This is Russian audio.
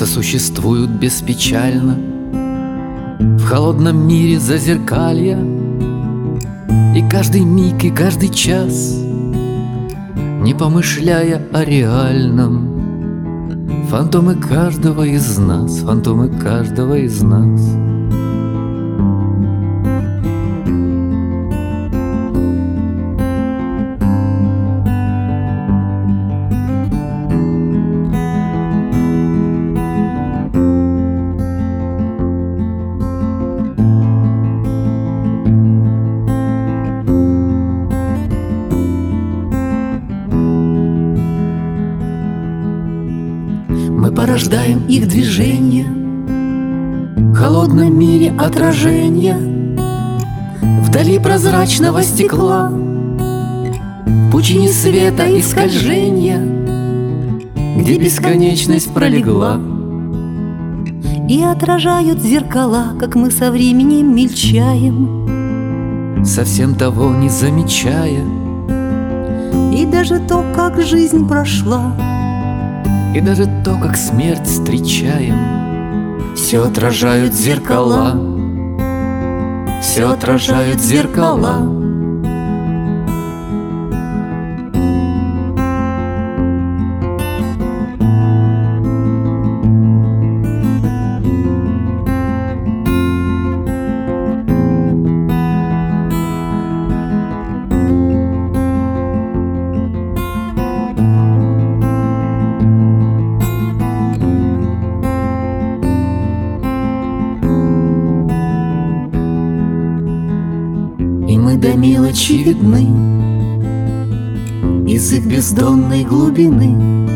сосуществуют беспечально в холодном мире зазеркалья. И каждый миг, и каждый час, не помышляя о реальном, фантомы каждого из нас, фантомы каждого из нас. Мы порождаем их движения в холодном мире отражения, вдали прозрачного стекла, в пучине света и скольжения, где бесконечность пролегла. И отражают зеркала, как мы со временем мельчаем, совсем того не замечая. И даже то, как жизнь прошла, и даже то, как смерть встречаем, все отражают зеркала, все отражают зеркала. И мы до мелочи видны из их бездонной глубины.